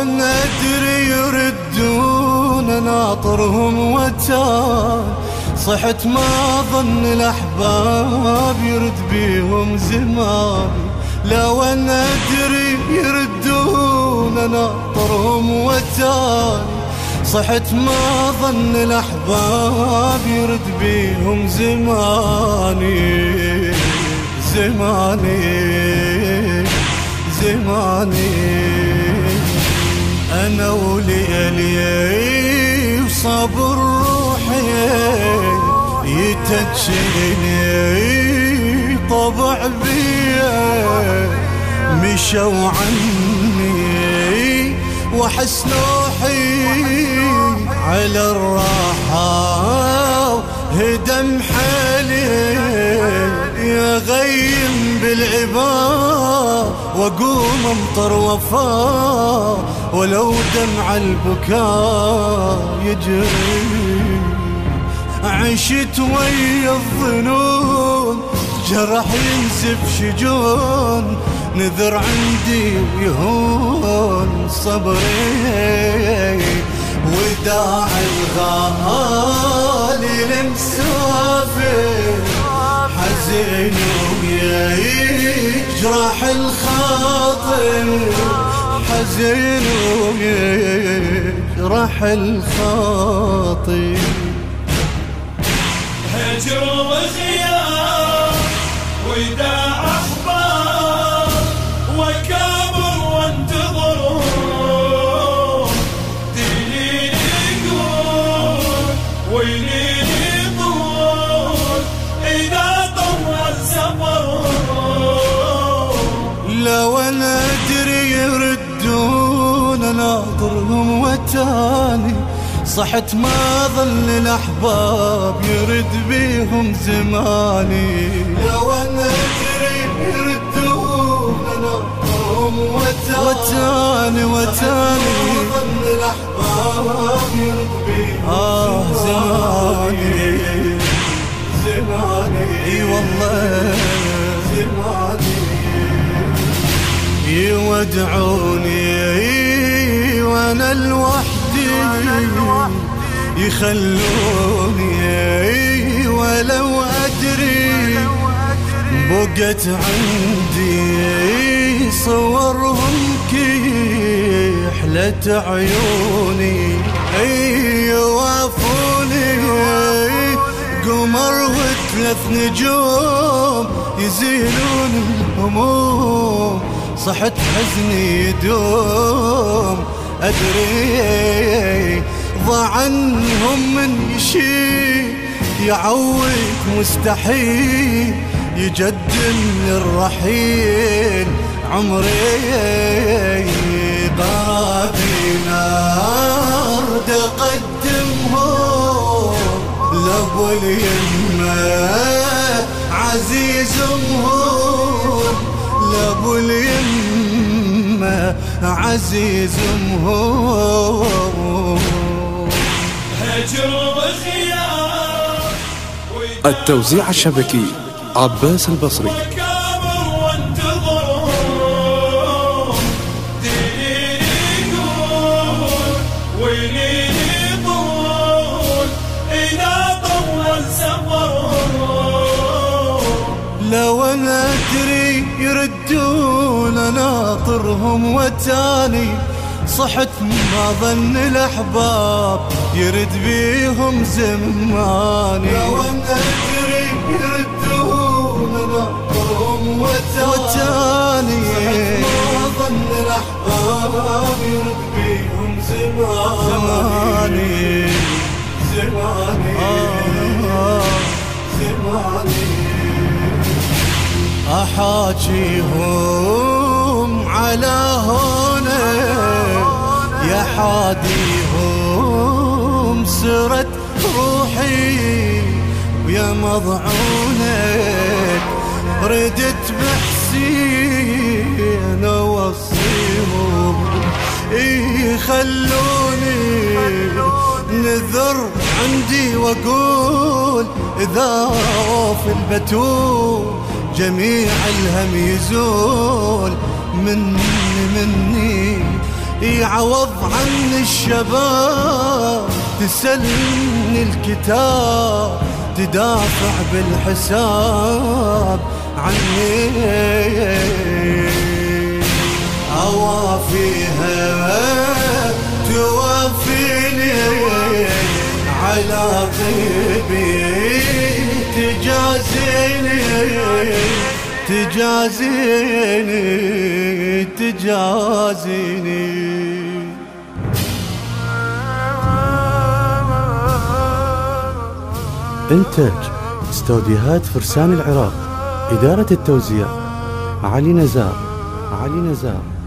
ندري يردون ناطرهم وتان، صحت ما ظن الأحباب يرد بيهم زماني. لو ندري يردون ناطرهم وتان، صحت ما ظن الأحباب يرد بيهم زماني. زماني أنا وليلي وصبر روحي يتجلي طبع بيه، مشوا عني وحس نوحي على الراحة هدم حالي. يغيم بالعباد واقوم امطر وفاه، ولو دمع البكاء يجري. عشت ويا الظنون جرح ينزف شجون، نذر عندي ويهون صبري. وداع الغالي المسافر حزين ويجرح الخاطر، حزين ويجرح الخاطر. هجر وغياب وداع أحباب وكابر وانتظر، دليلي يقول ويليلي طول إذا طول سفر. لو ندري يردون ناطرهم وتاني، صحت ما ظل الأحباب يرد بيهم زماني. لو ندري يردون ناطرهم وتاني، ما ظل الأحباب يرد بيهم زماني. اي والله زماني. يودعوني وانا لوحدي، يخلوني ولو أدري بقت عندي صورهم كحلة عيوني. يوافوني قمر وثلاث نجوم يزيلون الهموم، صحت حزني يدوم أدري. ضاع عنهم من شي يعوق مستحيل، يجدم للرحيل عمري. قرابي نار تقدمهم لابو اليمة عزيز مهون، لابو اليمة عزيز مهون. هجر وخيار التوزيع الشبكي عباس البصري. وكابر وانتظر، دليلي يقول ويليلي طول إذا طول سفر. لو ندري يردون ناطرهم وتاني، صحت ما ظن الأحباب يرد بيهم زماني. لو ندري يردون ناطرهم وتاني، ما ظن الأحباب يرد بيهم زماني. أحاجيهم على هونك يا حاديهم، سرت روحي ويا مضعونك. ردت بحسين اوصيهم يخلوني نذر عندي واقول اذا في البتول جميع الهم يزول مني. يعوض عن الشباب، تسلني الكتاب، تدافع بالحساب عني. أوافيها توافيني على طيبي، تجازيني تجازيني تجازيني. إنتاج استوديوهات فرسان العراق. إدارة التوزيع علي نزار.